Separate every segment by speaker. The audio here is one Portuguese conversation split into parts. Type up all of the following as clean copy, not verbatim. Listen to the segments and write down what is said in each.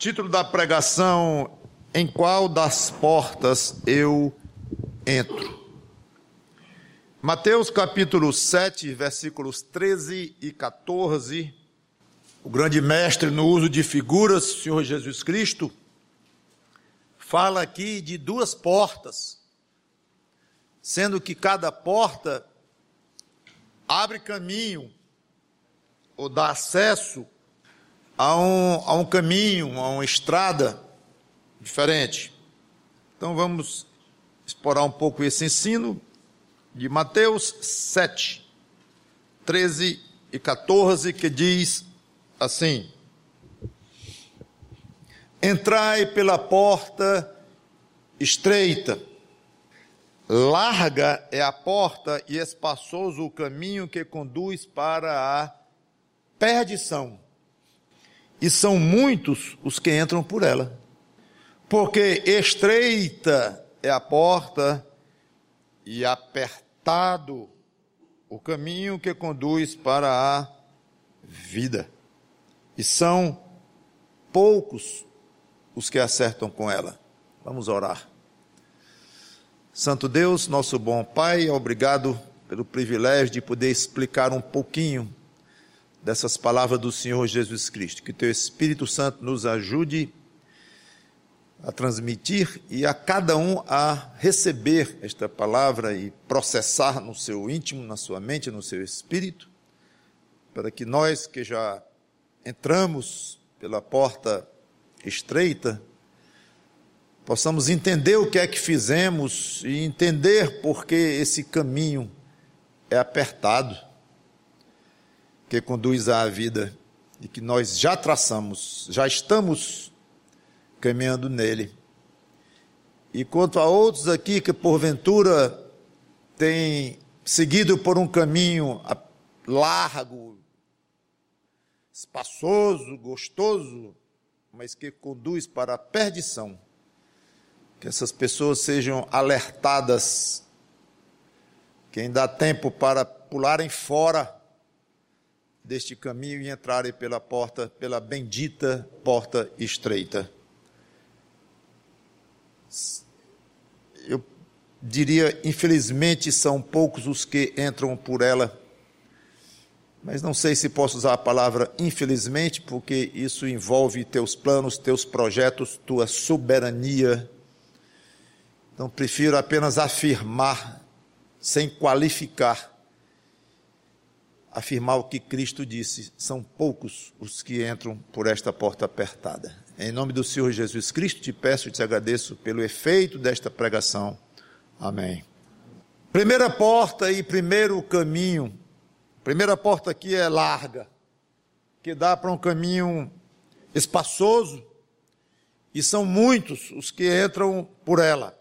Speaker 1: Título da pregação: em qual das portas eu entro? Mateus capítulo 7, versículos 13 e 14. O grande mestre no uso de figuras, o Senhor Jesus Cristo, fala aqui de duas portas, sendo que cada porta abre caminho ou dá acesso a um caminho, a uma estrada diferente. Então vamos explorar um pouco esse ensino de Mateus 7, 13 e 14, que diz assim: entrai pela porta estreita, larga é a porta e espaçoso o caminho que conduz para a perdição, e são muitos os que entram por ela. Porque estreita é a porta e apertado o caminho que conduz para a vida, e são poucos os que acertam com ela. Vamos orar. Santo Deus, nosso bom Pai, obrigado pelo privilégio de poder explicar um pouquinho dessas palavras do Senhor Jesus Cristo. Que Teu Espírito Santo nos ajude a transmitir e a cada um a receber esta palavra e processar no seu íntimo, na sua mente, no seu espírito, para que nós que já entramos pela porta estreita, possamos entender o que é que fizemos e entender por que esse caminho é apertado, que conduz à vida e que nós já traçamos, já estamos caminhando nele. E quanto a outros aqui que porventura têm seguido por um caminho largo, espaçoso, gostoso, mas que conduz para a perdição, que essas pessoas sejam alertadas, que ainda há tempo para pularem fora deste caminho e entrarem pela porta, pela bendita porta estreita. Eu diria, infelizmente, são poucos os que entram por ela, mas não sei se posso usar a palavra infelizmente, porque isso envolve teus planos, teus projetos, tua soberania. Então prefiro apenas afirmar, sem qualificar, afirmar o que Cristo disse: são poucos os que entram por esta porta apertada. Em nome do Senhor Jesus Cristo, te peço e te agradeço pelo efeito desta pregação. Amém. Primeira porta e primeiro caminho. Primeira porta aqui é larga, que dá para um caminho espaçoso, e são muitos os que entram por ela.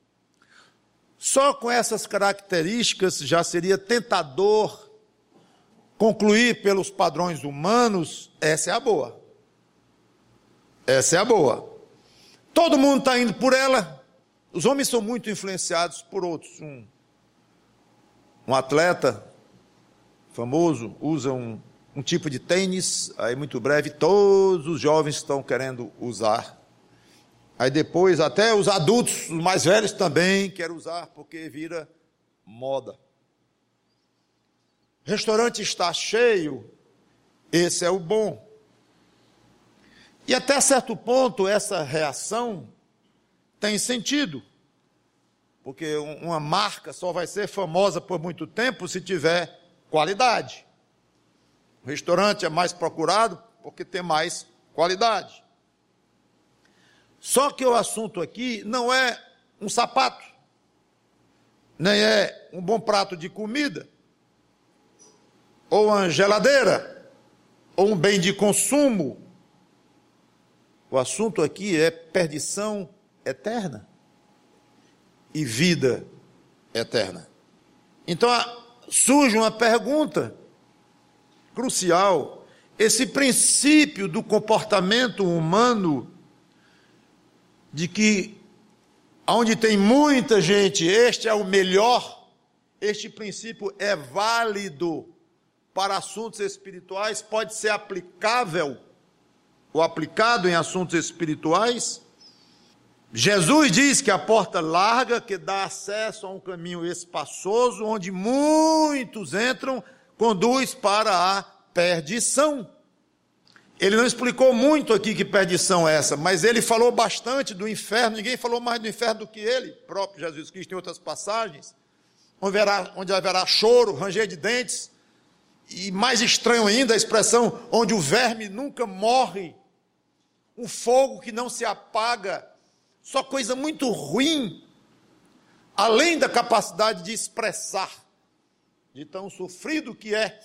Speaker 1: Só com essas características já seria tentador concluir pelos padrões humanos: essa é a boa. Essa é a boa. Todo mundo está indo por ela. Os homens são muito influenciados por outros. Um atleta famoso usa um tipo de tênis, aí muito breve todos os jovens estão querendo usar. Aí depois até os adultos, os mais velhos também querem usar, porque vira moda. Restaurante está cheio, esse é o bom. E até certo ponto essa reação tem sentido, porque uma marca só vai ser famosa por muito tempo se tiver qualidade. O restaurante é mais procurado porque tem mais qualidade. Só que o assunto aqui não é um sapato, nem é um bom prato de comida, ou uma geladeira, ou um bem de consumo. O assunto aqui é perdição eterna e vida eterna. Então surge uma pergunta crucial: esse princípio do comportamento humano, de que onde tem muita gente, este é o melhor, este princípio é válido para assuntos espirituais, pode ser aplicável ou aplicado em assuntos espirituais. Jesus diz que a porta larga que dá acesso a um caminho espaçoso, onde muitos entram, conduz para a perdição. Ele não explicou muito aqui que perdição é essa, mas ele falou bastante do inferno. Ninguém falou mais do inferno do que ele, próprio Jesus Cristo, em outras passagens, onde haverá choro, ranger de dentes, e mais estranho ainda a expressão, onde o verme nunca morre, um fogo que não se apaga, só coisa muito ruim, além da capacidade de expressar, de tão sofrido que é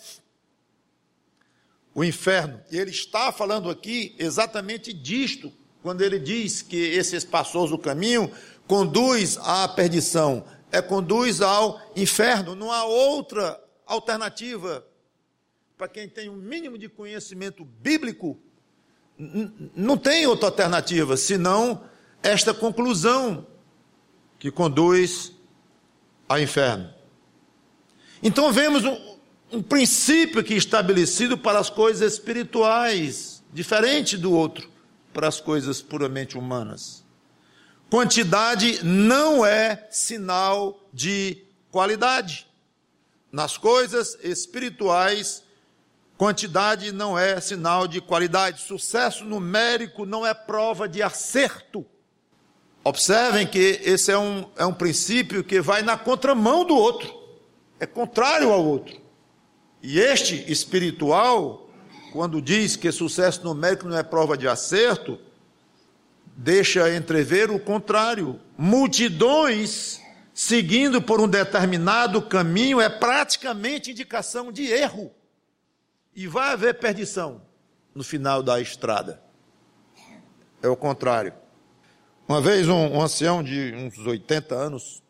Speaker 1: o inferno. E ele está falando aqui exatamente disto, quando ele diz que esse espaçoso caminho conduz à perdição, conduz ao inferno. Não há outra alternativa. Para quem tem um mínimo de conhecimento bíblico, não tem outra alternativa, senão esta conclusão que conduz ao inferno. Então vemos um princípio aqui estabelecido para as coisas espirituais, diferente do outro, para as coisas puramente humanas. Quantidade não é sinal de qualidade. Nas coisas espirituais, quantidade não é sinal de qualidade. Sucesso numérico não é prova de acerto. Observem que esse é um princípio que vai na contramão do outro, é contrário ao outro. E este espiritual, quando diz que sucesso numérico não é prova de acerto, deixa entrever o contrário. Multidões seguindo por um determinado caminho é praticamente indicação de erro. E vai haver perdição no final da estrada. É o contrário. Uma vez um ancião de uns 80 anos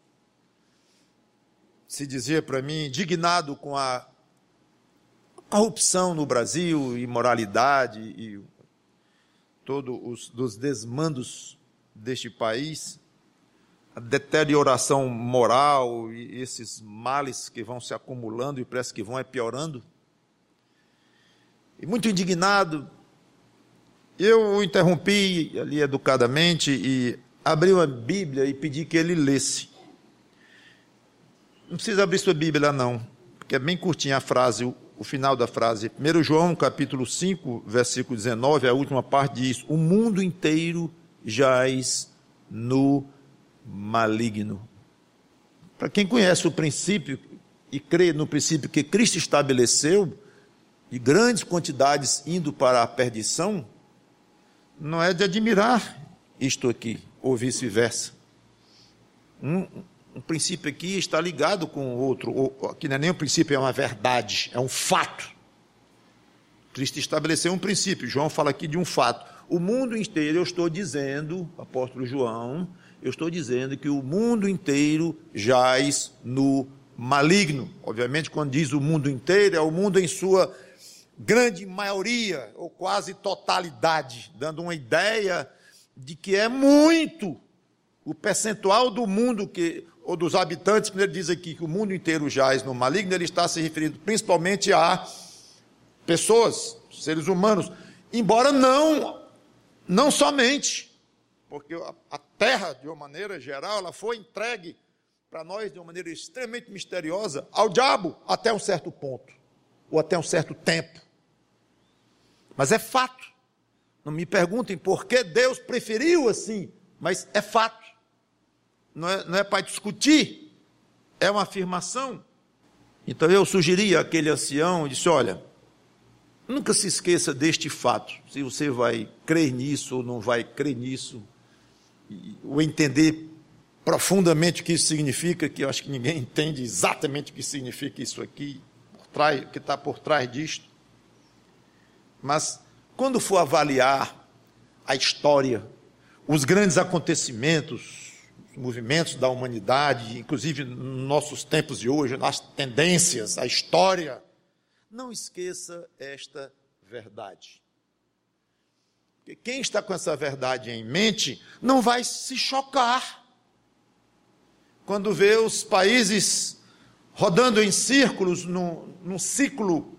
Speaker 1: se dizia para mim, indignado com a corrupção no Brasil, imoralidade e todos os desmandos deste país, a deterioração moral e esses males que vão se acumulando e parece que vão piorando. E muito indignado, eu o interrompi ali educadamente e abri uma Bíblia e pedi que ele lesse. Não precisa abrir sua Bíblia não, porque é bem curtinha a frase, o final da frase. 1 João, capítulo 5, versículo 19, a última parte diz: o mundo inteiro jaz no maligno. Para quem conhece o princípio e crê no princípio que Cristo estabeleceu, e grandes quantidades indo para a perdição, não é de admirar isto aqui, ou vice-versa. Um princípio aqui está ligado com o outro, aqui não é nem um princípio, é uma verdade, é um fato. Cristo estabeleceu um princípio, João fala aqui de um fato. O mundo inteiro, eu estou dizendo, apóstolo João, eu estou dizendo que o mundo inteiro jaz no maligno. Obviamente, quando diz o mundo inteiro, é o mundo em sua grande maioria, ou quase totalidade, dando uma ideia de que é muito o percentual do mundo, ou dos habitantes, quando ele diz aqui que o mundo inteiro jaz no maligno, ele está se referindo principalmente a pessoas, seres humanos, embora não somente, porque a terra, de uma maneira geral, ela foi entregue para nós de uma maneira extremamente misteriosa ao diabo até um certo ponto, ou até um certo tempo. Mas é fato. Não me perguntem por que Deus preferiu assim, mas é fato. Não é para discutir, é uma afirmação. Então eu sugeri àquele ancião, disse, olha, nunca se esqueça deste fato, se você vai crer nisso ou não vai crer nisso, ou entender profundamente o que isso significa, que eu acho que ninguém entende exatamente o que significa isso aqui, o que está por trás disto. Mas quando for avaliar a história, os grandes acontecimentos, os movimentos da humanidade, inclusive nos nossos tempos de hoje, nas tendências, a história, não esqueça esta verdade. Porque quem está com essa verdade em mente não vai se chocar quando vê os países rodando em círculos num ciclo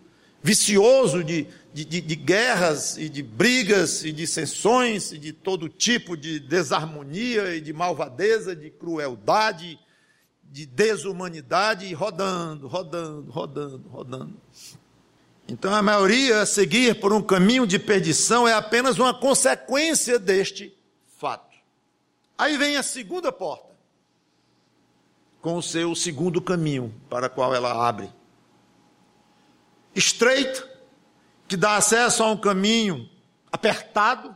Speaker 1: vicioso de guerras e de brigas e de dissensões e de todo tipo de desarmonia e de malvadeza, de crueldade, de desumanidade, e rodando. Então a maioria a seguir por um caminho de perdição é apenas uma consequência deste fato. Aí vem a segunda porta, com o seu segundo caminho para o qual ela abre. Estreito, que dá acesso a um caminho apertado,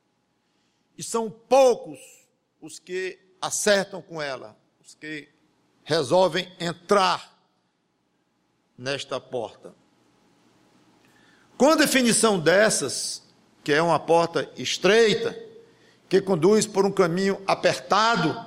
Speaker 1: e são poucos os que acertam com ela, os que resolvem entrar nesta porta. Com a definição dessas, que é uma porta estreita, que conduz por um caminho apertado,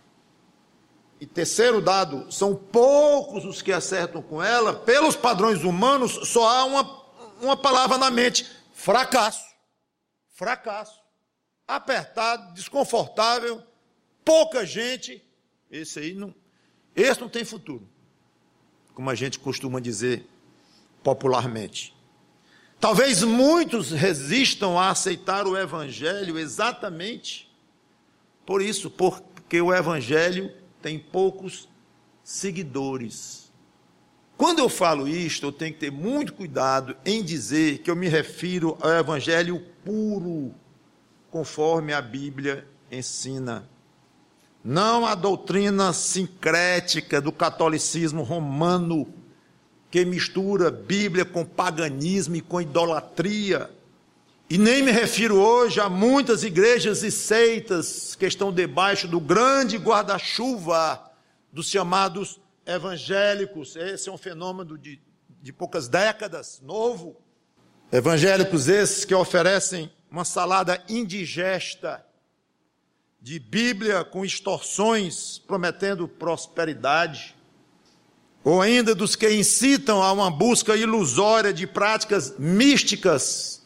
Speaker 1: e terceiro dado, são poucos os que acertam com ela, pelos padrões humanos, só há uma palavra na mente: fracasso. Fracasso. Apertado, desconfortável, pouca gente, esse não tem futuro, como a gente costuma dizer popularmente. Talvez muitos resistam a aceitar o Evangelho exatamente por isso, porque o Evangelho tem poucos seguidores. Quando eu falo isto, eu tenho que ter muito cuidado em dizer que eu me refiro ao Evangelho puro, conforme a Bíblia ensina. Não a doutrina sincrética do catolicismo romano, que mistura Bíblia com paganismo e com idolatria. E nem me refiro hoje a muitas igrejas e seitas que estão debaixo do grande guarda-chuva dos chamados evangélicos. Esse é um fenômeno de poucas décadas, novo. Evangélicos esses que oferecem uma salada indigesta de Bíblia com extorsões, prometendo prosperidade. Ou ainda dos que incitam a uma busca ilusória de práticas místicas,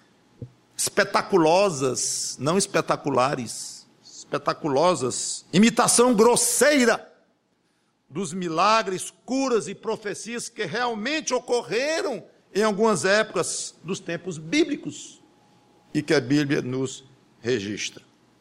Speaker 1: espetaculosas, não espetaculares, espetaculosas, imitação grosseira dos milagres, curas e profecias que realmente ocorreram em algumas épocas dos tempos bíblicos e que a Bíblia nos registra.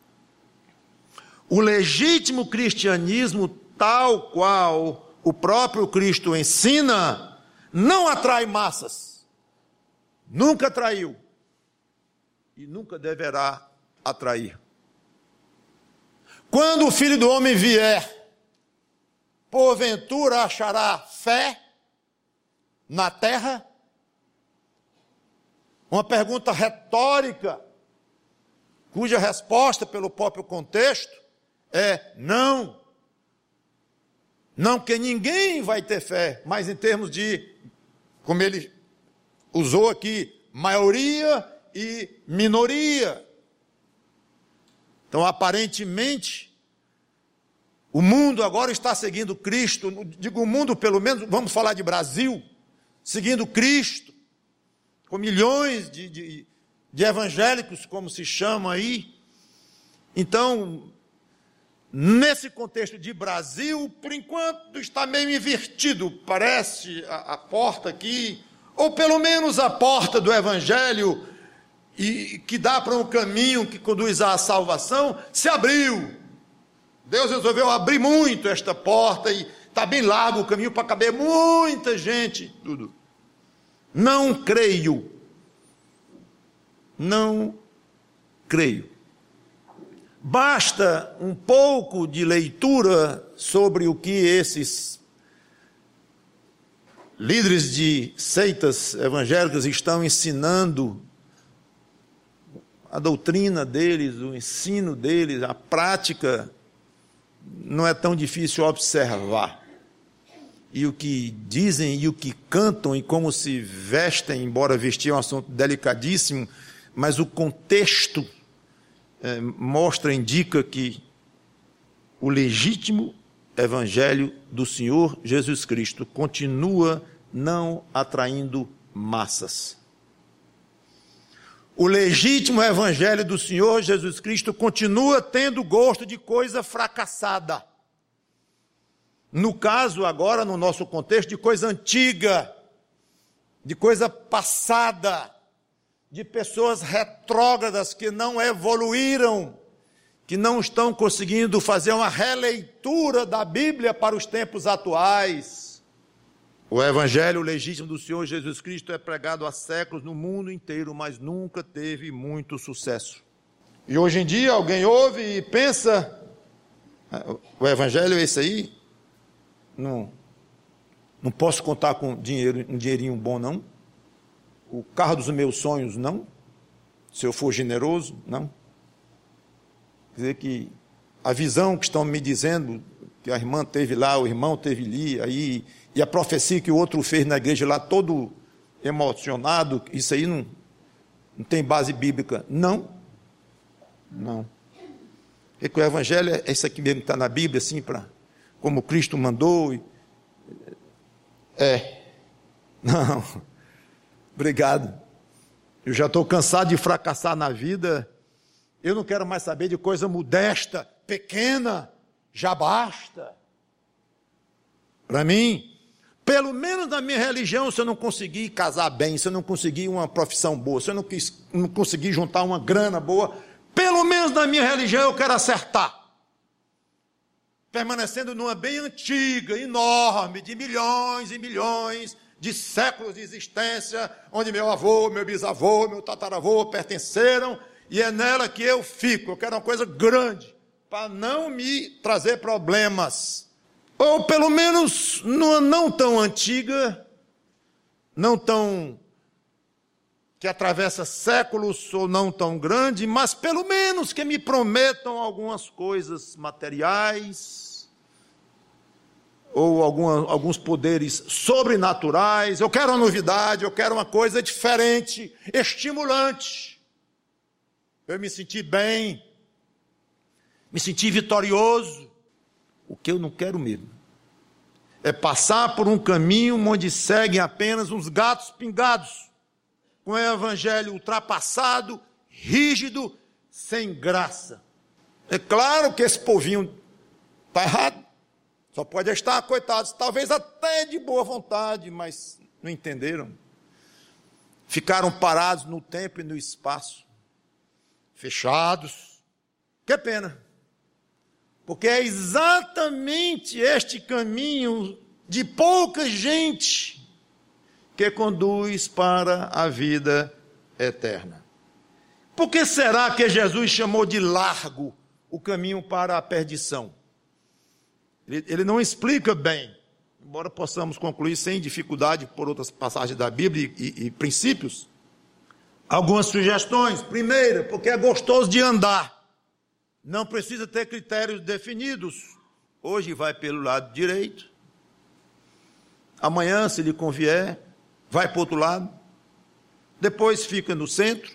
Speaker 1: O legítimo cristianismo, tal qual o próprio Cristo ensina, não atrai massas, nunca atraiu e nunca deverá atrair. Quando o Filho do Homem vier, porventura achará fé na terra? Uma pergunta retórica, cuja resposta pelo próprio contexto é não. Não que ninguém vai ter fé, mas em termos de, como ele usou aqui, maioria e minoria. Então, aparentemente, o mundo agora está seguindo Cristo, digo o mundo pelo menos, vamos falar de Brasil, seguindo Cristo, com milhões de evangélicos, como se chama aí. Então, nesse contexto de Brasil, por enquanto está meio invertido, parece a porta aqui, ou pelo menos a porta do Evangelho, e que dá para um caminho que conduz à salvação, se abriu. Deus resolveu abrir muito esta porta e está bem largo o caminho para caber muita gente. Tudo. Não creio. Não creio. Basta um pouco de leitura sobre o que esses líderes de seitas evangélicas estão ensinando, a doutrina deles, o ensino deles, a prática, não é tão difícil observar. E o que dizem e o que cantam e como se vestem, embora vestir é um assunto delicadíssimo, mas o contexto indica que o legítimo evangelho do Senhor Jesus Cristo continua não atraindo massas. O legítimo evangelho do Senhor Jesus Cristo continua tendo gosto de coisa fracassada. No caso agora, no nosso contexto, de coisa antiga, de coisa passada, de pessoas retrógradas que não evoluíram, que não estão conseguindo fazer uma releitura da Bíblia para os tempos atuais. O evangelho legítimo do Senhor Jesus Cristo é pregado há séculos no mundo inteiro, mas nunca teve muito sucesso. E hoje em dia alguém ouve e pensa, o evangelho é esse aí? Não posso contar com um dinheirinho bom, não. O carro dos meus sonhos, não. Se eu for generoso, não. Quer dizer que a visão que estão me dizendo, que a irmã teve lá, o irmão teve ali, aí, e a profecia que o outro fez na igreja lá, todo emocionado, isso aí não tem base bíblica. Não. Porque o evangelho é isso aqui mesmo que está na Bíblia, assim, como Cristo mandou. Não. Obrigado. Eu já estou cansado de fracassar na vida. Eu não quero mais saber de coisa modesta, pequena, já basta. Para mim, pelo menos na minha religião, se eu não conseguir casar bem, se eu não conseguir uma profissão boa, se eu não conseguir juntar uma grana boa, pelo menos na minha religião eu quero acertar. Permanecendo numa bem antiga, enorme, de milhões e milhões de séculos de existência, onde meu avô, meu bisavô, meu tataravô pertenceram, e é nela que eu fico. Eu quero uma coisa grande, para não me trazer problemas. Ou pelo menos numa não tão antiga, não tão que atravessa séculos ou não tão grande, mas pelo menos que me prometam algumas coisas materiais, ou alguns poderes sobrenaturais. Eu quero uma novidade, eu quero uma coisa diferente, estimulante. Eu me senti bem, me senti vitorioso. O que eu não quero mesmo é passar por um caminho onde seguem apenas uns gatos pingados, com o evangelho ultrapassado, rígido, sem graça. É claro que esse povinho está errado. Só pode estar, coitados, talvez até de boa vontade, mas não entenderam. Ficaram parados no tempo e no espaço, fechados. Que pena, porque é exatamente este caminho de pouca gente que conduz para a vida eterna. Por que será que Jesus chamou de largo o caminho para a perdição? Ele não explica bem, embora possamos concluir sem dificuldade por outras passagens da Bíblia e princípios. Algumas sugestões. Primeira, porque é gostoso de andar. Não precisa ter critérios definidos. Hoje vai pelo lado direito. Amanhã, se lhe convier, vai para o outro lado. Depois fica no centro.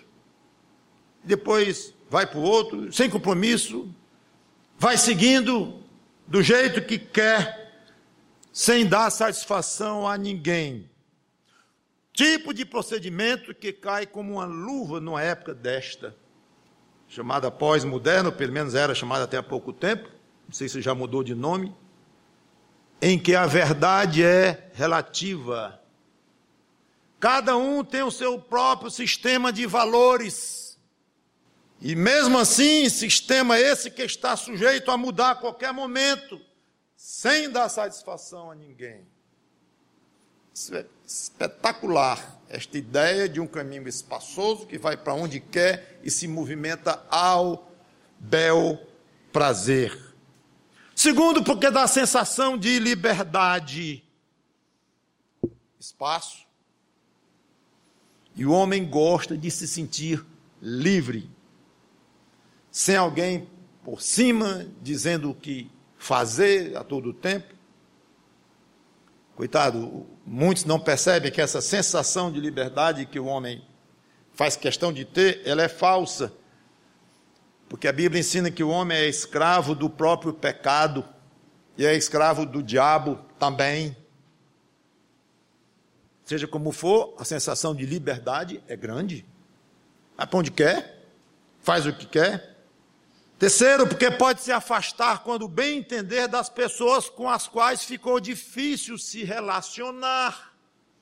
Speaker 1: Depois vai para o outro, sem compromisso. Vai seguindo do jeito que quer, sem dar satisfação a ninguém. Tipo de procedimento que cai como uma luva numa época desta, chamada pós-moderna, pelo menos era chamada até há pouco tempo, não sei se já mudou de nome, em que a verdade é relativa. Cada um tem o seu próprio sistema de valores. E mesmo assim, sistema esse que está sujeito a mudar a qualquer momento, sem dar satisfação a ninguém. Isso é espetacular, esta ideia de um caminho espaçoso que vai para onde quer e se movimenta ao bel prazer. Segundo, porque dá a sensação de liberdade, espaço. E o homem gosta de se sentir livre, sem alguém por cima dizendo o que fazer a todo tempo. Coitado, muitos não percebem que essa sensação de liberdade que o homem faz questão de ter, ela é falsa. Porque a Bíblia ensina que o homem é escravo do próprio pecado e é escravo do diabo também. Seja como for, a sensação de liberdade é grande. Vai para onde quer, faz o que quer. Terceiro, porque pode se afastar quando bem entender das pessoas com as quais ficou difícil se relacionar.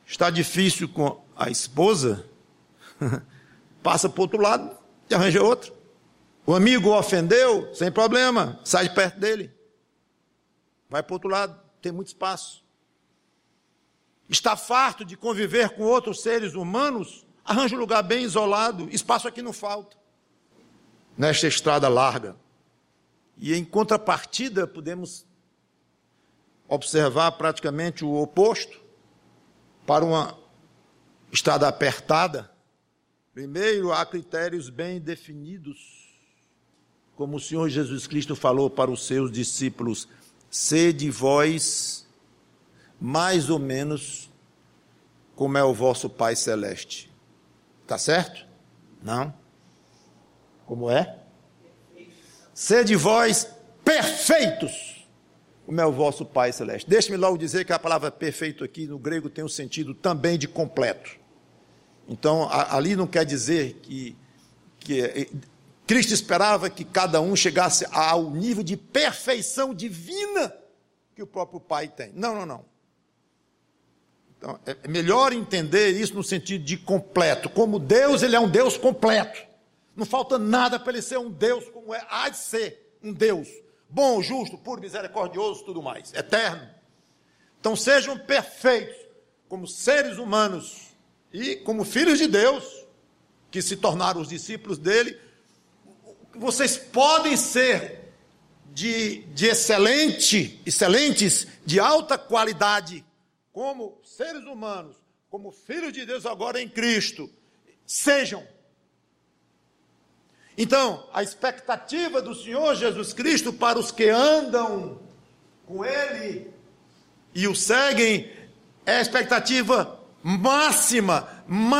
Speaker 1: Está difícil com a esposa, passa para o outro lado e arranja outro. O amigo o ofendeu, sem problema, sai de perto dele. Vai para o outro lado, tem muito espaço. Está farto de conviver com outros seres humanos, arranja um lugar bem isolado, espaço aqui não falta. Nesta estrada larga. E em contrapartida, podemos observar praticamente o oposto. Para uma estrada apertada, primeiro há critérios bem definidos, como o Senhor Jesus Cristo falou para os seus discípulos: sede vós mais ou menos como é o vosso Pai Celeste. Está certo? Não? Como é? Sede vós perfeitos, como é o vosso Pai Celeste. Deixe-me logo dizer que a palavra perfeito aqui no grego tem um sentido também de completo. Então, ali não quer dizer que Cristo esperava que cada um chegasse ao nível de perfeição divina que o próprio Pai tem. Não. Então, é melhor entender isso no sentido de completo. Como Deus, ele é um Deus completo. Não falta nada para ele ser um Deus como há de ser um Deus. Bom, justo, puro, misericordioso, tudo mais, eterno. Então sejam perfeitos como seres humanos e como filhos de Deus, que se tornaram os discípulos dele. Vocês podem ser de excelentes, de alta qualidade, como seres humanos, como filhos de Deus agora em Cristo. Sejam. Então, a expectativa do Senhor Jesus Cristo para os que andam com Ele e o seguem é a expectativa máxima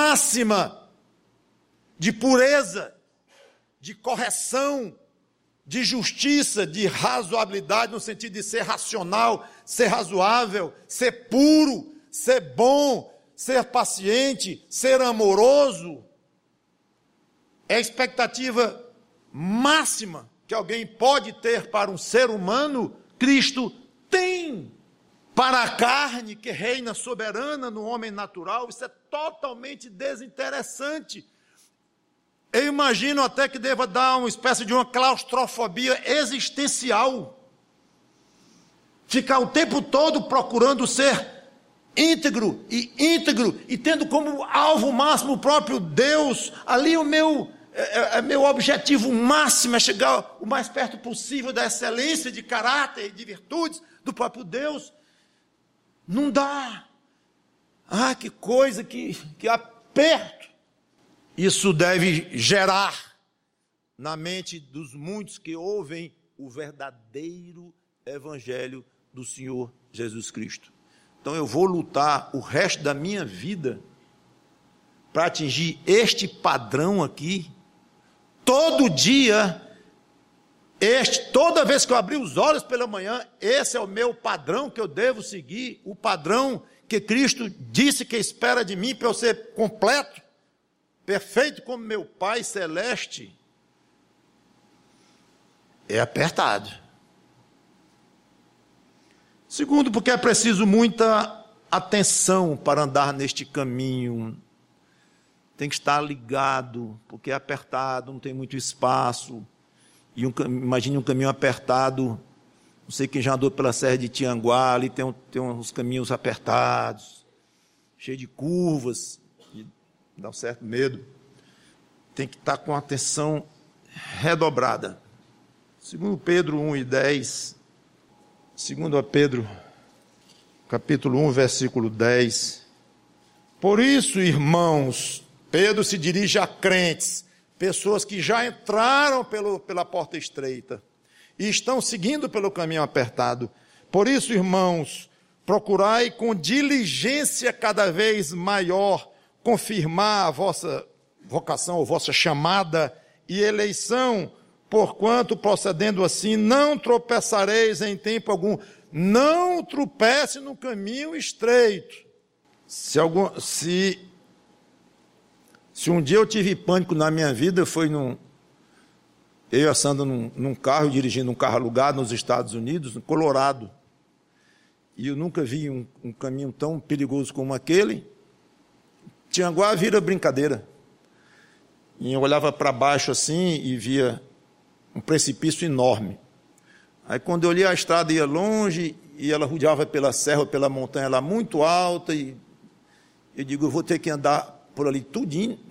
Speaker 1: de pureza, de correção, de justiça, de razoabilidade, no sentido de ser racional, ser razoável, ser puro, ser bom, ser paciente, ser amoroso. É a expectativa máxima que alguém pode ter para um ser humano, Cristo tem. Para a carne que reina soberana no homem natural, isso é totalmente desinteressante. Eu imagino até que deva dar uma espécie de uma claustrofobia existencial. Ficar o tempo todo procurando ser íntegro e tendo como alvo máximo o próprio Deus. Ali o meu objetivo máximo é chegar o mais perto possível da excelência de caráter e de virtudes do próprio Deus. Não dá. Que coisa, que aperto. Isso deve gerar na mente dos muitos que ouvem o verdadeiro evangelho do Senhor Jesus Cristo. Então eu vou lutar o resto da minha vida para atingir este padrão aqui. Todo dia, toda vez que eu abrir os olhos pela manhã, esse é o meu padrão que eu devo seguir, o padrão que Cristo disse que espera de mim para eu ser completo, perfeito como meu Pai Celeste. É apertado. Segundo, porque é preciso muita atenção para andar neste caminho. Tem que estar ligado, porque é apertado, não tem muito espaço. E imagine um caminho apertado. Não sei quem já andou pela Serra de Tianguá, ali tem uns caminhos apertados, cheio de curvas, e dá um certo medo. Tem que estar com atenção redobrada. Segundo Pedro 1:10, segundo a Pedro, capítulo 1, versículo 10. Por isso, irmãos, Pedro se dirige a crentes, pessoas que já entraram pela porta estreita e estão seguindo pelo caminho apertado. Por isso, irmãos, procurai com diligência cada vez maior confirmar a vossa vocação, ou vossa chamada e eleição, porquanto, procedendo assim, não tropeçareis em tempo algum. Não tropece no caminho estreito. Se um dia eu tive pânico na minha vida, foi eu e a Sandra num carro, dirigindo um carro alugado nos Estados Unidos, no Colorado. E eu nunca vi um caminho tão perigoso como aquele. Tianguá vira brincadeira. E eu olhava para baixo assim e via um precipício enorme. Aí quando eu olhei a estrada ia longe e ela rodeava pela serra, pela montanha lá muito alta, e eu digo, eu vou ter que andar por ali tudinho,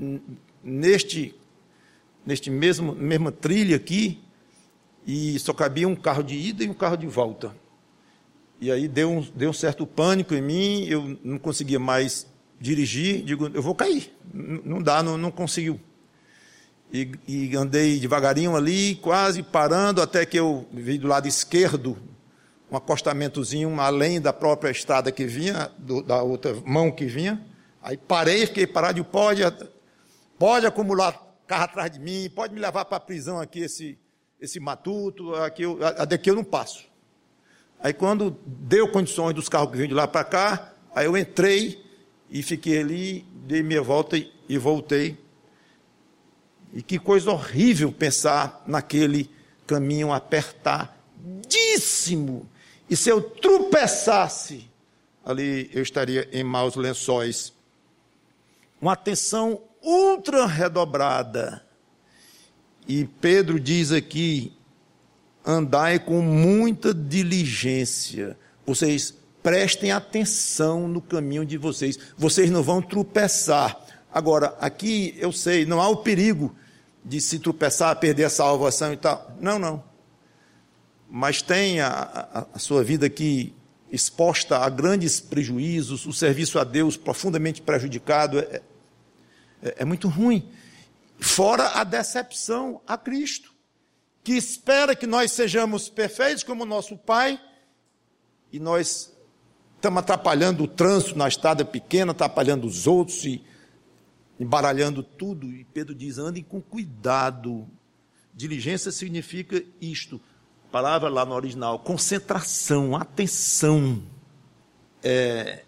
Speaker 1: neste mesma trilha aqui, e só cabia um carro de ida e um carro de volta. E aí deu um certo pânico em mim, eu não conseguia mais dirigir, digo, eu vou cair, não dá, não conseguiu. E andei devagarinho ali, quase parando, até que eu vi do lado esquerdo um acostamentozinho além da própria estrada que vinha, da outra mão que vinha. Aí parei, fiquei parado, pode acumular carro atrás de mim, pode me levar para a prisão aqui, esse matuto, daqui eu não passo. Aí quando deu condições dos carros que vinham de lá para cá, aí eu entrei e fiquei ali, dei minha volta e voltei. E que coisa horrível pensar naquele caminho apertadíssimo. E se eu tropeçasse, ali eu estaria em maus lençóis. Uma atenção ultra redobrada. E Pedro diz aqui, andai com muita diligência. Vocês prestem atenção no caminho de vocês. Vocês não vão tropeçar. Agora, aqui eu sei, não há o perigo de se tropeçar, perder a salvação e tal. Não. Mas tem a sua vida aqui exposta a grandes prejuízos, o serviço a Deus profundamente prejudicado, é muito ruim. Fora a decepção a Cristo, que espera que nós sejamos perfeitos como nosso Pai, e nós estamos atrapalhando o trânsito na estrada pequena, atrapalhando os outros e embaralhando tudo. E Pedro diz, andem com cuidado. Diligência significa isto. A palavra lá no original, concentração, atenção. É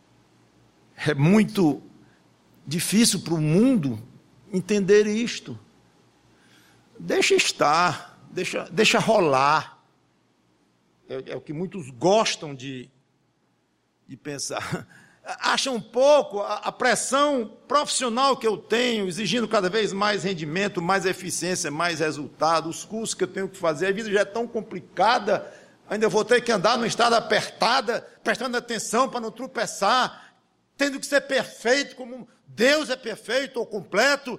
Speaker 1: muito difícil para o mundo entender isto. Deixa estar, deixa rolar. É o que muitos gostam de pensar. Acham um pouco a pressão profissional que eu tenho, exigindo cada vez mais rendimento, mais eficiência, mais resultado, os cursos que eu tenho que fazer, a vida já é tão complicada, ainda vou ter que andar numa estrada apertada, prestando atenção para não tropeçar, tendo que ser perfeito, como Deus é perfeito ou completo.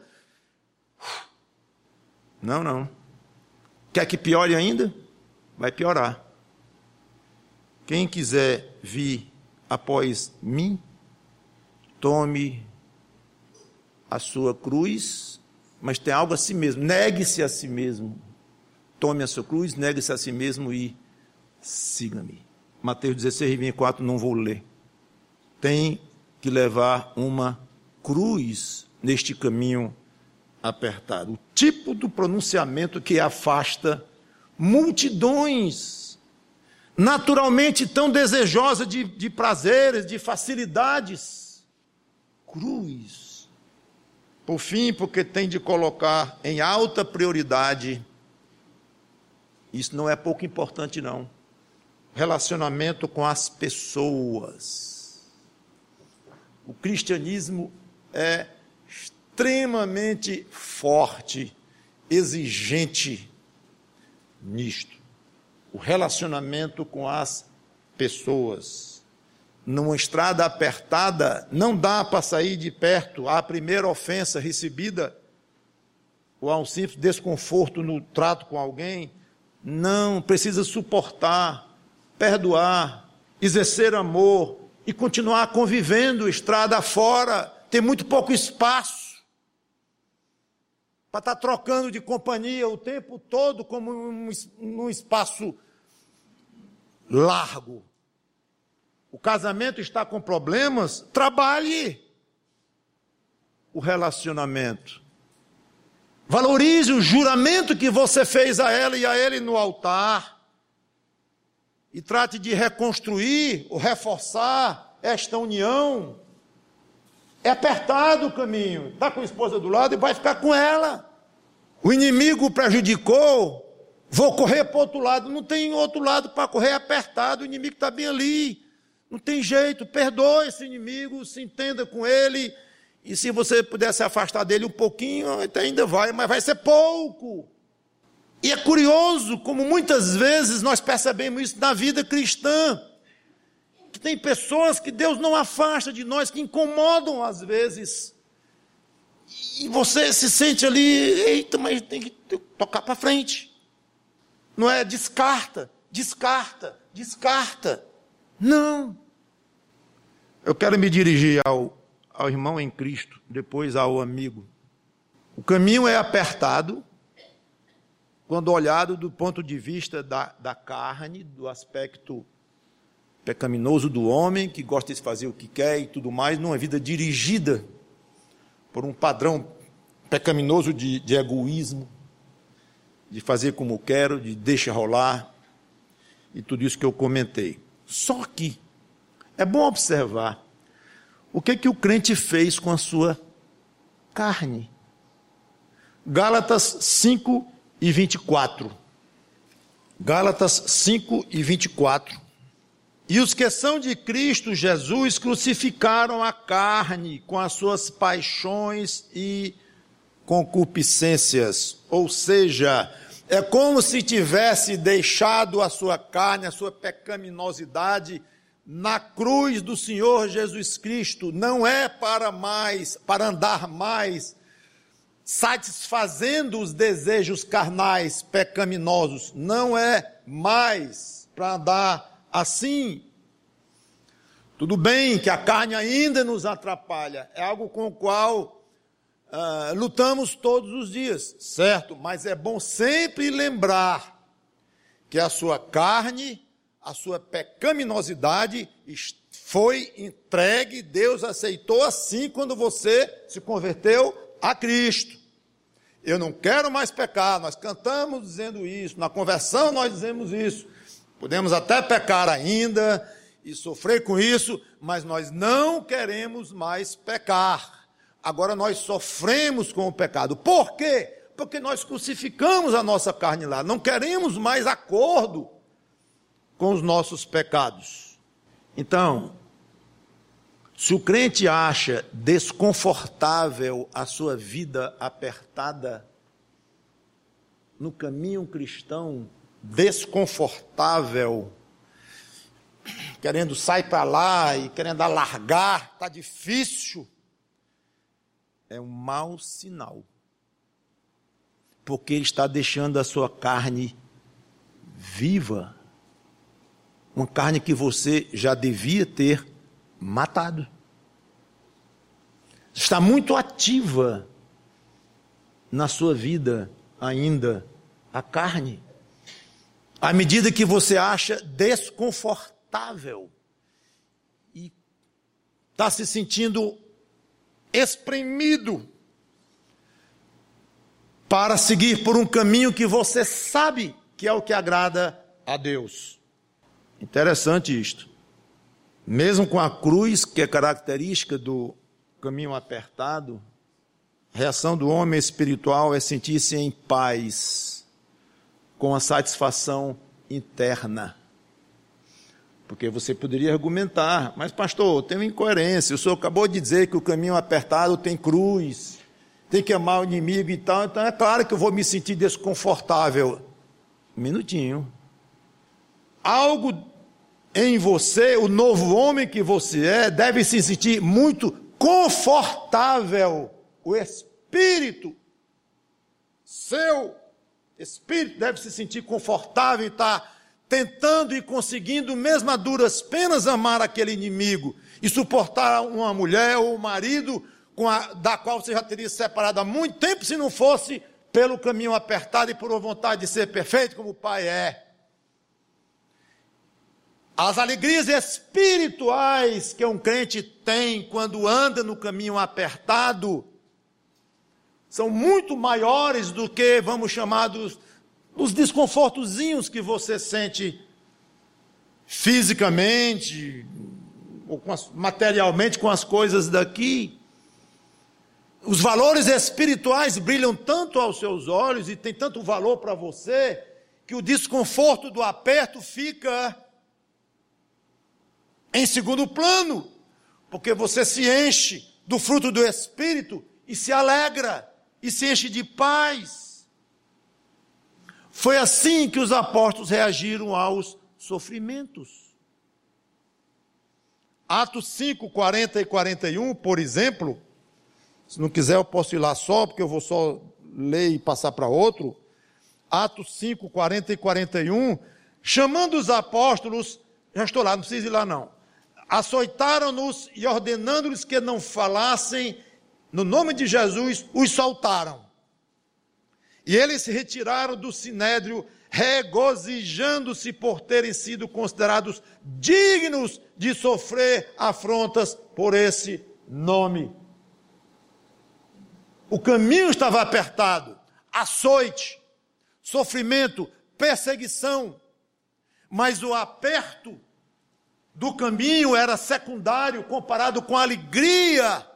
Speaker 1: Não. Quer que piore ainda? Vai piorar. Quem quiser vir após mim, tome a sua cruz, mas tem algo a si mesmo, negue-se a si mesmo, tome a sua cruz, negue-se a si mesmo e siga-me. Mateus 16, 24, não vou ler. Tem que levar uma cruz neste caminho apertado. O tipo do pronunciamento que afasta multidões, naturalmente tão desejosa de prazeres, de facilidades. Cruz. Por fim, porque tem de colocar em alta prioridade, isso não é pouco importante não, relacionamento com as pessoas. O cristianismo é extremamente forte, exigente nisto. O relacionamento com as pessoas. Numa estrada apertada, não dá para sair de perto à primeira ofensa recebida, ou a um simples desconforto no trato com alguém. Não, precisa suportar, perdoar, exercer amor e continuar convivendo estrada fora. Tem muito pouco espaço para estar trocando de companhia o tempo todo, como num espaço largo. O casamento está com problemas, trabalhe o relacionamento. Valorize o juramento que você fez a ela e a ele no altar. E trate de reconstruir ou reforçar esta união. É apertado o caminho. Está com a esposa do lado e vai ficar com ela. O inimigo prejudicou, vou correr para o outro lado. Não tem outro lado para correr, é apertado, o inimigo está bem ali. Não tem jeito, perdoe esse inimigo, se entenda com ele E se você puder se afastar dele um pouquinho, até ainda vai, mas vai ser pouco. E é curioso como muitas vezes nós percebemos isso na vida cristã. Que tem pessoas que Deus não afasta de nós, que incomodam às vezes. E você se sente ali, eita, mas tem que tocar para frente. Não é descarta, descarta, descarta. Não. Eu quero me dirigir ao irmão em Cristo, depois ao amigo. O caminho é apertado, quando olhado do ponto de vista da carne, do aspecto pecaminoso do homem, que gosta de fazer o que quer e tudo mais, numa vida dirigida por um padrão pecaminoso de egoísmo, de fazer como quero, de deixa rolar, e tudo isso que eu comentei. Só que é bom observar o que o crente fez com a sua carne. Gálatas 5:24. Gálatas 5:24. E os que são de Cristo Jesus crucificaram a carne com as suas paixões e concupiscências. Ou seja, é como se tivesse deixado a sua carne, a sua pecaminosidade na cruz do Senhor Jesus Cristo. Não é para andar mais satisfazendo os desejos carnais pecaminosos. Não é mais para andar assim. Tudo bem que a carne ainda nos atrapalha, é algo com o qual lutamos todos os dias, certo? Mas é bom sempre lembrar que a sua carne, a sua pecaminosidade foi entregue, Deus aceitou assim quando você se converteu a Cristo. Eu não quero mais pecar, nós cantamos dizendo isso, na conversão nós dizemos isso. Podemos até pecar ainda e sofrer com isso, mas nós não queremos mais pecar. Agora nós sofremos com o pecado. Por quê? Porque nós crucificamos a nossa carne lá. Não queremos mais acordo com os nossos pecados. Então, se o crente acha desconfortável a sua vida apertada no caminho cristão, desconfortável, querendo sair para lá e querendo alargar, está difícil, é um mau sinal, porque ele está deixando a sua carne viva, uma carne que você já devia ter matado. Está muito ativa na sua vida ainda a carne. À medida que você acha desconfortável e está se sentindo espremido para seguir por um caminho que você sabe que é o que agrada a Deus. Interessante isto. Mesmo com a cruz, que é característica do caminho apertado, a reação do homem espiritual é sentir-se em paz, com a satisfação interna. Porque você poderia argumentar, mas pastor, tem uma incoerência, o senhor acabou de dizer que o caminho apertado tem cruz, tem que amar o inimigo e tal, então é claro que eu vou me sentir desconfortável. Um minutinho. Algo em você, o novo homem que você é, deve se sentir muito confortável. O espírito, seu espírito deve se sentir confortável e estar tentando e conseguindo, mesmo a duras penas, amar aquele inimigo e suportar uma mulher ou um marido da qual você já teria se separado há muito tempo, se não fosse pelo caminho apertado e por uma vontade de ser perfeito como o Pai é. As alegrias espirituais que um crente tem quando anda no caminho apertado são muito maiores do que, vamos chamar, dos desconfortozinhos que você sente fisicamente ou materialmente com as coisas daqui. Os valores espirituais brilham tanto aos seus olhos e tem tanto valor para você que o desconforto do aperto fica em segundo plano, porque você se enche do fruto do Espírito e se alegra e se enche de paz. Foi assim que os apóstolos reagiram aos sofrimentos. Atos 5, 40 e 41, por exemplo, se não quiser eu posso ir lá só, porque eu vou só ler e passar para outro. Atos 5, 40 e 41, chamando os apóstolos, já estou lá, não precisa ir lá não, açoitaram-nos e ordenando-lhes que não falassem, no nome de Jesus, os soltaram. E eles se retiraram do sinédrio, regozijando-se por terem sido considerados dignos de sofrer afrontas por esse nome. O caminho estava apertado, açoite, sofrimento, perseguição, mas o aperto do caminho era secundário comparado com a alegria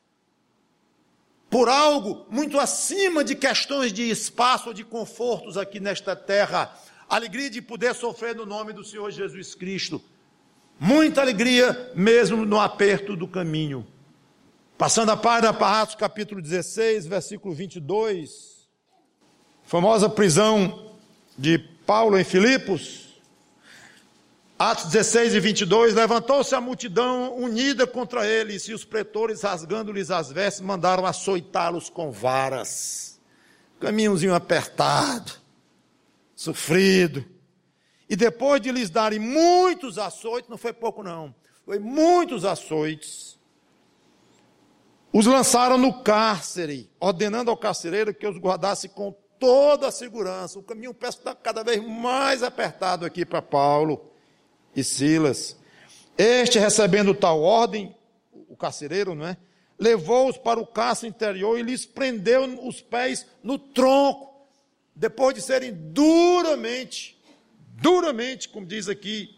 Speaker 1: por algo muito acima de questões de espaço ou de confortos aqui nesta terra. A alegria de poder sofrer no nome do Senhor Jesus Cristo. Muita alegria mesmo no aperto do caminho. Passando a página para Atos capítulo 16, versículo 22. Famosa prisão de Paulo em Filipos. Atos 16 e 22, levantou-se a multidão unida contra eles, e os pretores, rasgando-lhes as vestes, mandaram açoitá-los com varas. Caminhozinho apertado, sofrido. E depois de lhes darem muitos açoites, não foi pouco não, foi muitos açoites, os lançaram no cárcere, ordenando ao carcereiro que os guardasse com toda a segurança. O caminho parece que está cada vez mais apertado aqui para Paulo e Silas. Este, recebendo tal ordem, o carcereiro, não é? Levou-os para o cárcere interior e lhes prendeu os pés no tronco, depois de serem duramente, como diz aqui,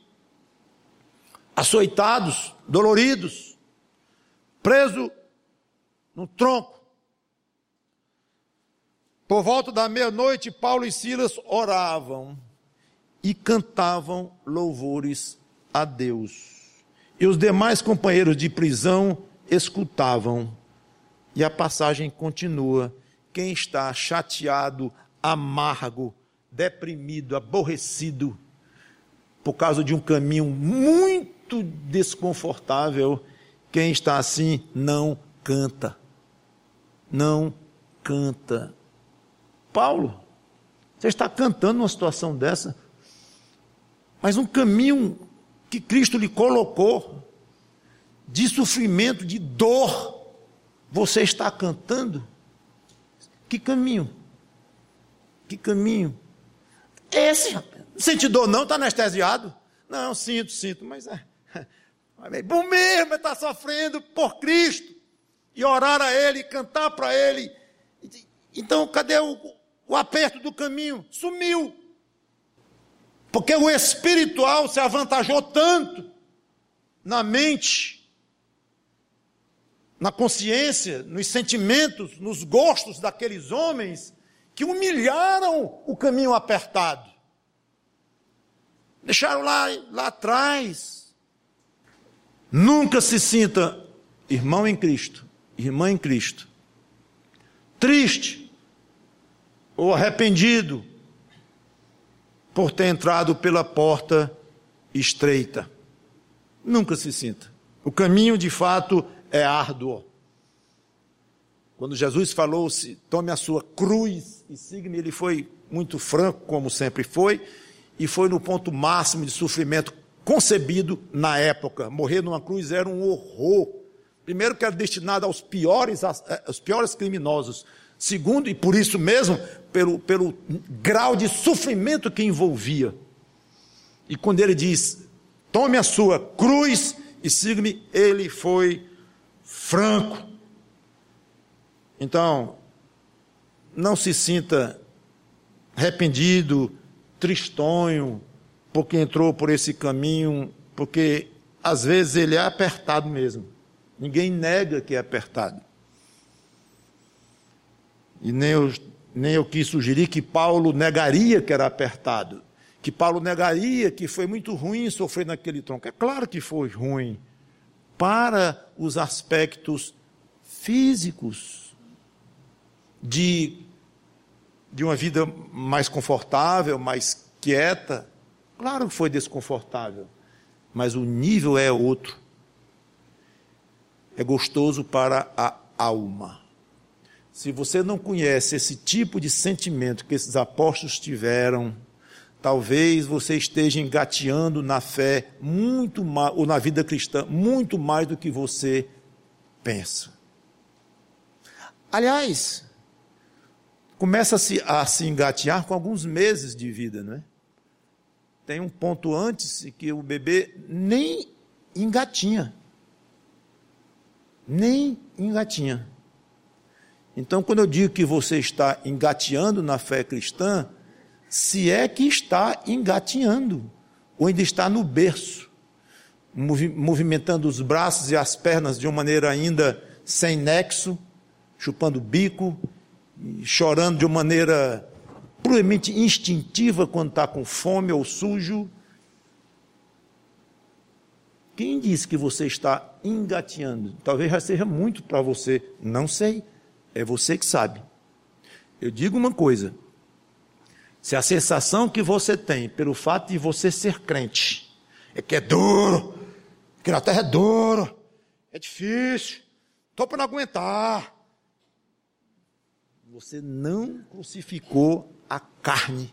Speaker 1: açoitados, doloridos, preso no tronco. Por volta da meia-noite, Paulo e Silas oravam e cantavam louvores a Deus. E os demais companheiros de prisão escutavam. E a passagem continua. Quem está chateado, amargo, deprimido, aborrecido, por causa de um caminho muito desconfortável, quem está assim não canta. Não canta. Paulo, você está cantando numa situação dessa? Mas um caminho que Cristo lhe colocou, de sofrimento, de dor, você está cantando? Que caminho? Que caminho? Esse, não sente dor não? Está anestesiado? Não, sinto, mas é bom mesmo estar sofrendo por Cristo, e orar a Ele, cantar para Ele. Então, cadê o aperto do caminho? Sumiu. Porque o espiritual se avantajou tanto na mente, na consciência, nos sentimentos, nos gostos daqueles homens, que humilharam o caminho apertado. Deixaram lá atrás. Nunca se sinta, irmão em Cristo, irmã em Cristo, triste ou arrependido por ter entrado pela porta estreita. Nunca se sinta. O caminho, de fato, é árduo. Quando Jesus falou, tome a sua cruz e siga-me, ele foi muito franco, como sempre foi, e foi no ponto máximo de sofrimento concebido na época. Morrer numa cruz era um horror. Primeiro, que era destinado aos piores criminosos. Segundo, e por isso mesmo, pelo grau de sofrimento que envolvia. E quando ele diz, tome a sua cruz e siga-me, ele foi franco. Então, não se sinta arrependido, tristonho, porque entrou por esse caminho, porque às vezes ele é apertado mesmo. Ninguém nega que é apertado. E nem eu quis sugerir que Paulo negaria que era apertado, que Paulo negaria que foi muito ruim sofrer naquele tronco. É claro que foi ruim, para os aspectos físicos, de uma vida mais confortável, mais quieta. Claro que foi desconfortável, mas o nível é outro. É gostoso para a alma. Se você não conhece esse tipo de sentimento que esses apóstolos tiveram, talvez você esteja engateando na fé muito mais, ou na vida cristã, muito mais do que você pensa. Aliás, começa-se a se engatear com alguns meses de vida, não é? Tem um ponto antes que o bebê nem engatinha. Nem engatinha. Então, quando eu digo que você está engateando na fé cristã, se é que está engatinhando, ou ainda está no berço, movimentando os braços e as pernas de uma maneira ainda sem nexo, chupando o bico, chorando de uma maneira puramente instintiva quando está com fome ou sujo. Quem disse que você está engateando? Talvez já seja muito para você, não sei, é você que sabe. Eu digo uma coisa, se a sensação que você tem pelo fato de você ser crente é que é duro, que na terra é duro, é difícil, estou para não aguentar, você não crucificou a carne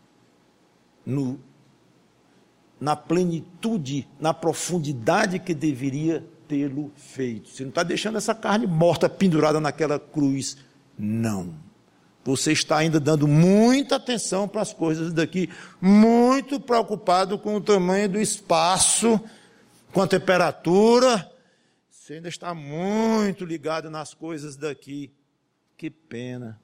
Speaker 1: na plenitude, na profundidade que deveria tê-lo feito. Você não está deixando essa carne morta pendurada naquela cruz, não. Você está ainda dando muita atenção para as coisas daqui, muito preocupado com o tamanho do espaço, com a temperatura. Você ainda está muito ligado nas coisas daqui. Que pena.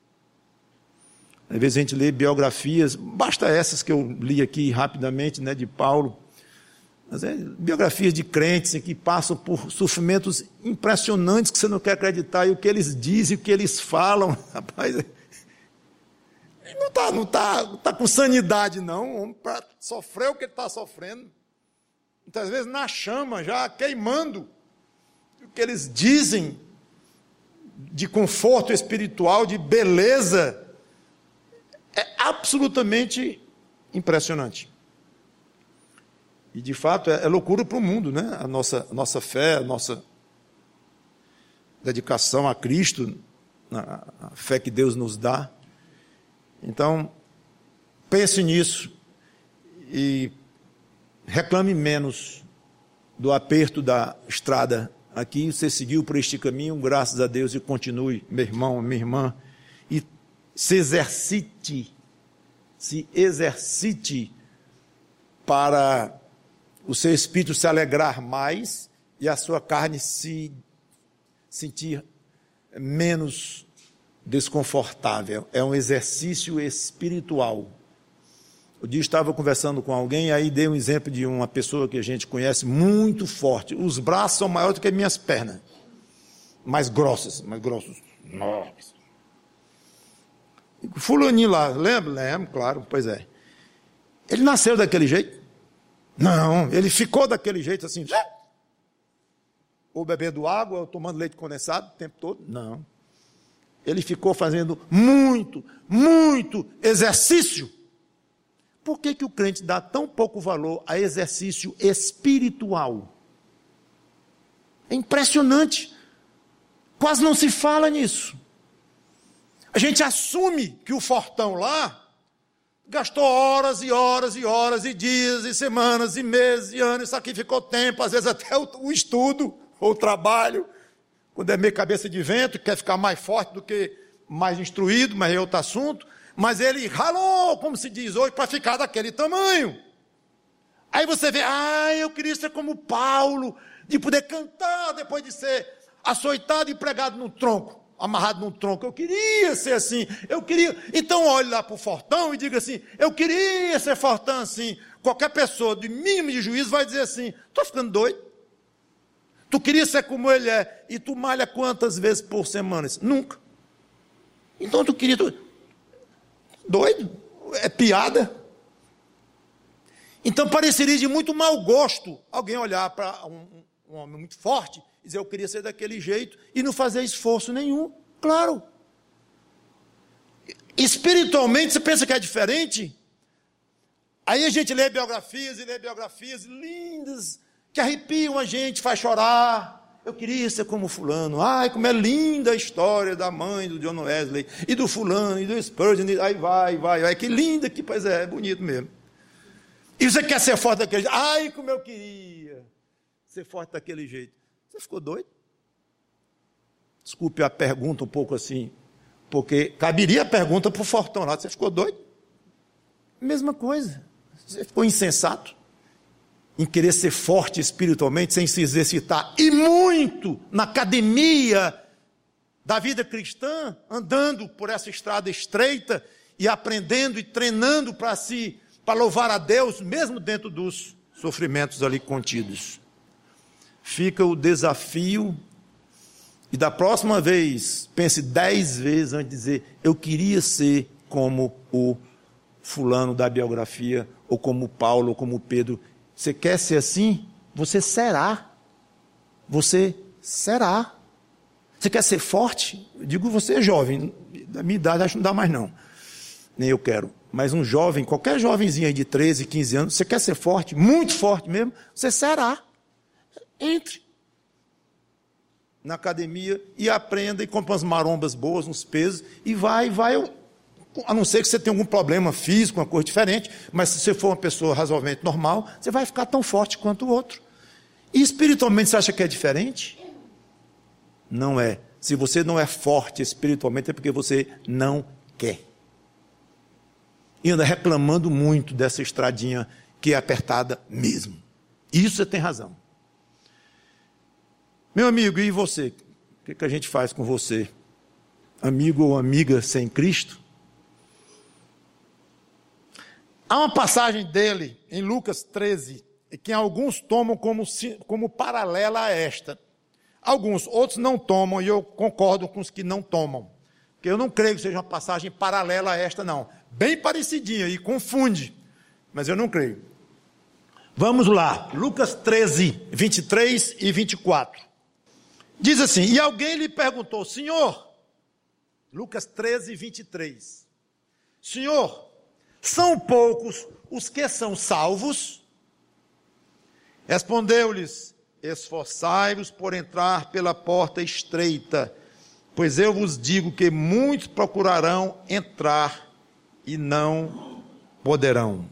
Speaker 1: Às vezes a gente lê biografias, basta essas que eu li aqui rapidamente, né, de Paulo, mas biografias de crentes que passam por sofrimentos impressionantes que você não quer acreditar, e o que eles dizem, o que eles falam, rapaz, ele não tá com sanidade não, para sofrer o que ele está sofrendo, muitas vezes na chama, já queimando, o que eles dizem de conforto espiritual, de beleza, é absolutamente impressionante. E, de fato, é loucura para o mundo, né? A nossa fé, a nossa dedicação a Cristo, a fé que Deus nos dá. Então, pense nisso e reclame menos do aperto da estrada. Aqui você seguiu por este caminho, graças a Deus, e continue, meu irmão, minha irmã, e se exercite para o seu espírito se alegrar mais e a sua carne se sentir menos desconfortável. É um exercício espiritual. Um dia estava conversando com alguém, aí dei um exemplo de uma pessoa que a gente conhece muito forte. Os braços são maiores do que minhas pernas. Mais grossos. Nossa. Fulaninho lá, lembra? Lembro, claro, pois é. Ele nasceu daquele jeito? Não, ele ficou daquele jeito assim, ou bebendo água, ou tomando leite condensado o tempo todo? Não. Ele ficou fazendo muito exercício. Por que o crente dá tão pouco valor a exercício espiritual? É impressionante. Quase não se fala nisso. A gente assume que o fortão lá gastou horas e horas e horas e dias e semanas e meses e anos, sacrificou tempo, às vezes até o estudo ou o trabalho, quando é meio cabeça de vento, quer ficar mais forte do que mais instruído, mas é outro assunto, mas ele ralou, como se diz hoje, para ficar daquele tamanho. Aí você vê, eu queria ser como Paulo, de poder cantar depois de ser açoitado e pregado no tronco, amarrado num tronco. Eu queria ser assim, Então olhe lá para o fortão e diga assim, eu queria ser fortão assim. Qualquer pessoa de mínimo de juízo vai dizer assim, estou ficando doido. Tu queria ser como ele é, e tu malha quantas vezes por semana? Nunca. Então tu queria... Doido? É piada? Então pareceria de muito mau gosto alguém olhar para um homem muito forte, dizer eu queria ser daquele jeito e não fazer esforço nenhum. Claro. Espiritualmente, você pensa que é diferente? Aí a gente lê biografias lindas, que arrepiam a gente, faz chorar. Eu queria ser como fulano. Ai, como é linda a história da mãe do John Wesley, e do fulano, e do Spurgeon, e aí vai, que linda, que pois é bonito mesmo. E você quer ser forte daquele jeito? Ai, como eu queria ser forte daquele jeito. Você ficou doido? Desculpe a pergunta um pouco assim, porque caberia a pergunta para o fortão lá. Você ficou doido? Mesma coisa. Você ficou insensato em querer ser forte espiritualmente, sem se exercitar, e muito na academia da vida cristã, andando por essa estrada estreita, e aprendendo e treinando para louvar a Deus, mesmo dentro dos sofrimentos ali contidos. Fica o desafio, e da próxima vez, pense 10 vezes antes de dizer, eu queria ser como o fulano da biografia, ou como Paulo, ou como Pedro. Você quer ser assim? Você será. Você será. Você quer ser forte? Eu digo, você é jovem, da minha idade acho que não dá mais não, nem eu quero. Mas um jovem, qualquer jovenzinho aí de 13, 15 anos, você quer ser forte, muito forte mesmo, você será. Entre na academia e aprenda e compra umas marombas boas, uns pesos, e vai, a não ser que você tenha algum problema físico, uma coisa diferente, mas se você for uma pessoa razoavelmente normal, você vai ficar tão forte quanto o outro. E espiritualmente você acha que é diferente? Não é. Se você não é forte espiritualmente é porque você não quer. E anda reclamando muito dessa estradinha que é apertada mesmo. Isso você tem razão. Meu amigo, e você? O que a gente faz com você? Amigo ou amiga sem Cristo? Há uma passagem dele em Lucas 13, que alguns tomam como paralela a esta. Alguns, outros não tomam, e eu concordo com os que não tomam. Porque eu não creio que seja uma passagem paralela a esta, não. Bem parecidinha, e confunde, mas eu não creio. Vamos lá, Lucas 13, 23 e 24. Diz assim, e alguém lhe perguntou, Senhor, Lucas 13, 23, Senhor, são poucos os que são salvos? Respondeu-lhes, esforçai-vos por entrar pela porta estreita, pois eu vos digo que muitos procurarão entrar e não poderão.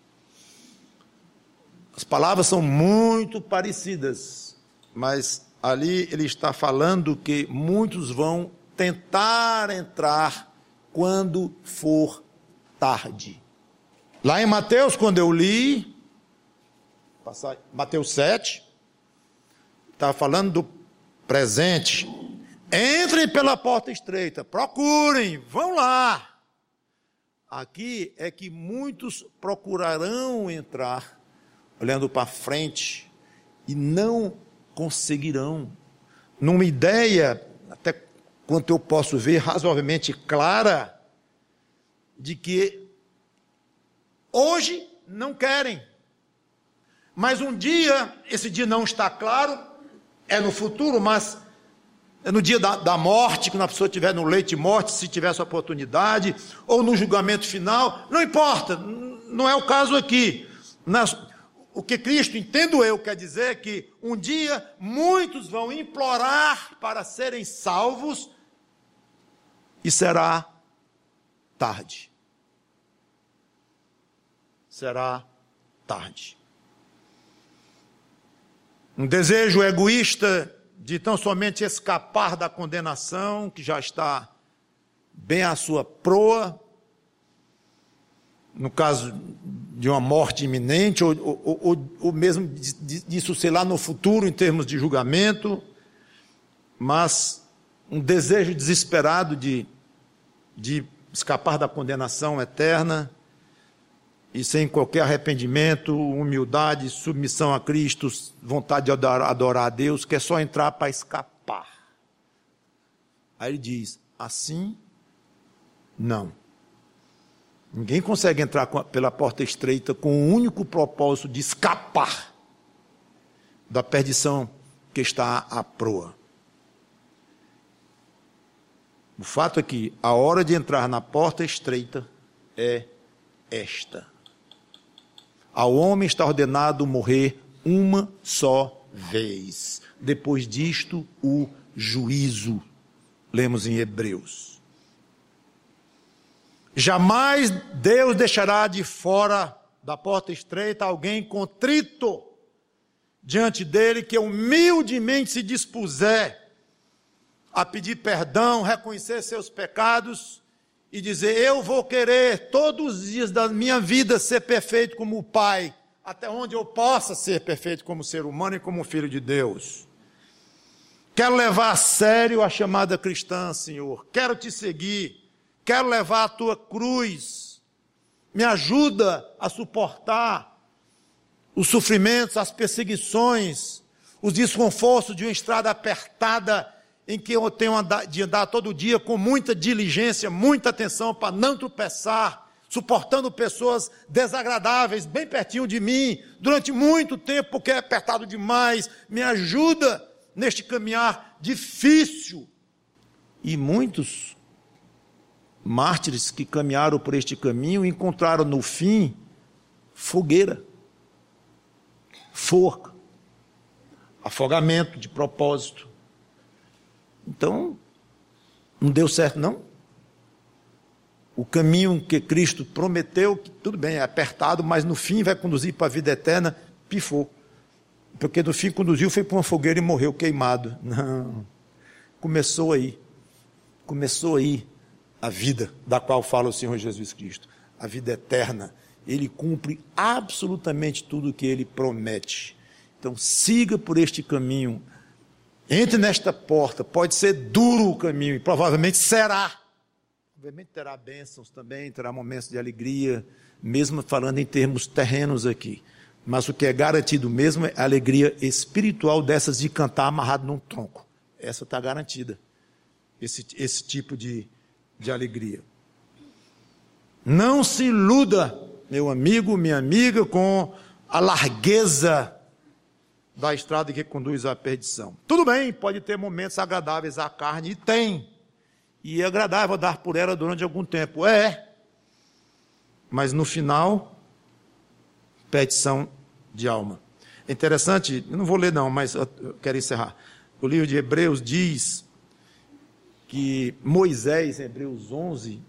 Speaker 1: As palavras são muito parecidas, mas ali ele está falando que muitos vão tentar entrar quando for tarde. Lá em Mateus, quando eu li, Mateus 7, estava falando do presente. Entrem pela porta estreita, procurem, vão lá. Aqui é que muitos procurarão entrar, olhando para frente, e não conseguirão. Numa ideia, até quanto eu posso ver, razoavelmente clara, de que hoje não querem, mas um dia, esse dia não está claro, é no futuro, mas é no dia da morte, quando a pessoa estiver no leito de morte, se tiver essa oportunidade, ou no julgamento final, não importa, não é o caso aqui. O que Cristo, entendo eu, quer dizer que um dia muitos vão implorar para serem salvos e será tarde. Será tarde. Um desejo egoísta de tão somente escapar da condenação, que já está bem à sua proa, no caso de uma morte iminente, ou mesmo disso, sei lá, no futuro, em termos de julgamento, mas um desejo desesperado de escapar da condenação eterna, e sem qualquer arrependimento, humildade, submissão a Cristo, vontade de adorar a Deus, quer só entrar para escapar. Aí ele diz, assim, não. Ninguém consegue entrar pela porta estreita com o único propósito de escapar da perdição que está à proa. O fato é que a hora de entrar na porta estreita é esta. Ao homem está ordenado morrer uma só vez. Depois disto, o juízo. Lemos em Hebreus. Jamais Deus deixará de fora da porta estreita alguém contrito diante dele, que humildemente se dispuser a pedir perdão, reconhecer seus pecados e dizer: eu vou querer todos os dias da minha vida ser perfeito como o Pai, até onde eu possa ser perfeito como ser humano e como filho de Deus. Quero levar a sério a chamada cristã, Senhor. Quero te seguir. Quero levar a tua cruz. Me ajuda a suportar os sofrimentos, as perseguições, os desconfortos de uma estrada apertada em que eu tenho de andar todo dia com muita diligência, muita atenção para não tropeçar, suportando pessoas desagradáveis bem pertinho de mim, durante muito tempo, porque é apertado demais. Me ajuda neste caminhar difícil. E muitos mártires que caminharam por este caminho encontraram no fim fogueira, forca, afogamento de propósito. Então, não deu certo não. O caminho que Cristo prometeu, que tudo bem, é apertado, mas no fim vai conduzir para a vida eterna, pifou. Porque no fim conduziu, foi para uma fogueira e morreu queimado. Não, começou aí a vida da qual fala o Senhor Jesus Cristo, a vida eterna. Ele cumpre absolutamente tudo o que ele promete. Então siga por este caminho, entre nesta porta. Pode ser duro o caminho, e provavelmente será. Obviamente terá bênçãos também, terá momentos de alegria, mesmo falando em termos terrenos aqui. Mas o que é garantido mesmo é a alegria espiritual dessas de cantar amarrado num tronco. Essa está garantida, esse tipo de alegria. Não se iluda, meu amigo, minha amiga, com a largueza da estrada que conduz à perdição. Tudo bem, pode ter momentos agradáveis à carne, e tem. E é agradável dar por ela durante algum tempo. Mas no final, perdição de alma. É interessante, eu não vou ler não, mas eu quero encerrar. O livro de Hebreus diz que Moisés, em Hebreus 11,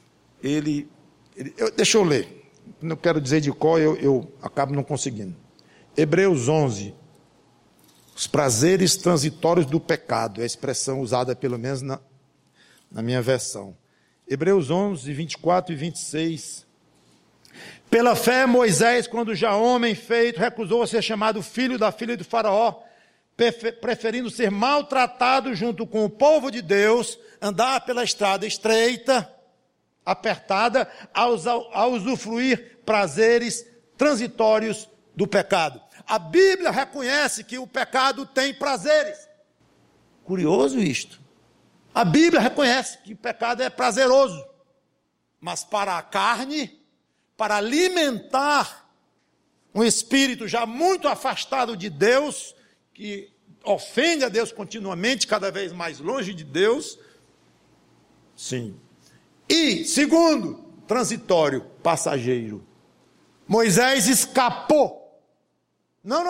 Speaker 1: deixa eu ler, não quero dizer de qual, eu acabo não conseguindo. Hebreus 11, os prazeres transitórios do pecado, é a expressão usada pelo menos na minha versão. Hebreus 11, 24 e 26. Pela fé, Moisés, quando já homem feito, recusou ser chamado filho da filha do faraó, preferindo ser maltratado junto com o povo de Deus, andar pela estrada estreita, apertada, a usufruir prazeres transitórios do pecado. A Bíblia reconhece que o pecado tem prazeres. Curioso isto. A Bíblia reconhece que o pecado é prazeroso, mas para a carne, para alimentar um espírito já muito afastado de Deus, que ofende a Deus continuamente, cada vez mais longe de Deus, sim. E, segundo, transitório, passageiro. Moisés escapou. Não.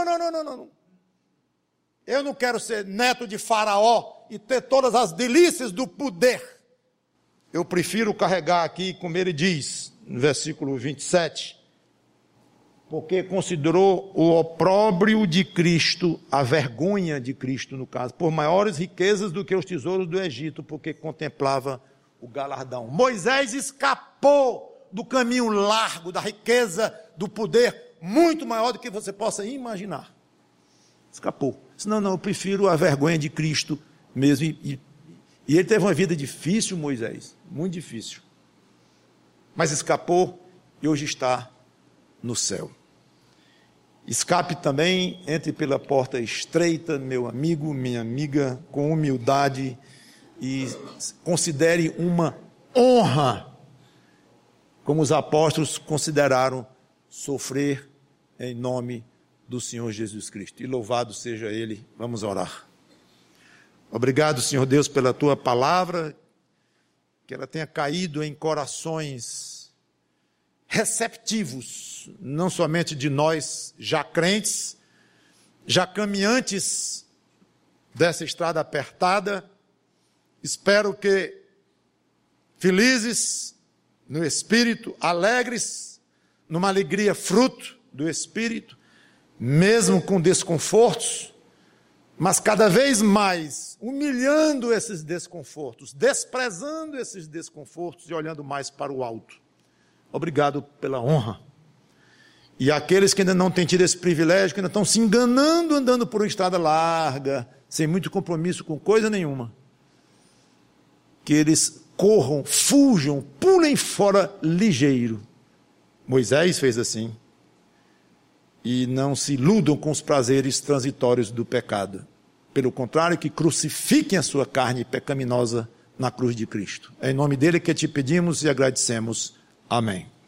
Speaker 1: Eu não quero ser neto de Faraó e ter todas as delícias do poder. Eu prefiro carregar aqui, como ele diz, no versículo 27, porque considerou o opróbrio de Cristo, a vergonha de Cristo, no caso, por maiores riquezas do que os tesouros do Egito, porque contemplava o galardão. Moisés escapou do caminho largo, da riqueza, do poder, muito maior do que você possa imaginar. Escapou. Não, eu prefiro a vergonha de Cristo mesmo. E ele teve uma vida difícil, Moisés, muito difícil. Mas escapou e hoje está no céu. Escape também, entre pela porta estreita, meu amigo, minha amiga, com humildade, e considere uma honra, como os apóstolos consideraram sofrer em nome do Senhor Jesus Cristo. E louvado seja Ele. Vamos orar. Obrigado, Senhor Deus, pela Tua palavra, que ela tenha caído em corações receptivos, não somente de nós já crentes, já caminhantes dessa estrada apertada. Espero que felizes no Espírito, alegres, numa alegria fruto do Espírito, mesmo com desconfortos, mas cada vez mais humilhando esses desconfortos, desprezando esses desconfortos e olhando mais para o alto. Obrigado pela honra. E aqueles que ainda não têm tido esse privilégio, que ainda estão se enganando, andando por uma estrada larga, sem muito compromisso com coisa nenhuma, que eles corram, fujam, pulem fora ligeiro. Moisés fez assim. E não se iludam com os prazeres transitórios do pecado. Pelo contrário, que crucifiquem a sua carne pecaminosa na cruz de Cristo. É em nome dele que te pedimos e agradecemos. Amém.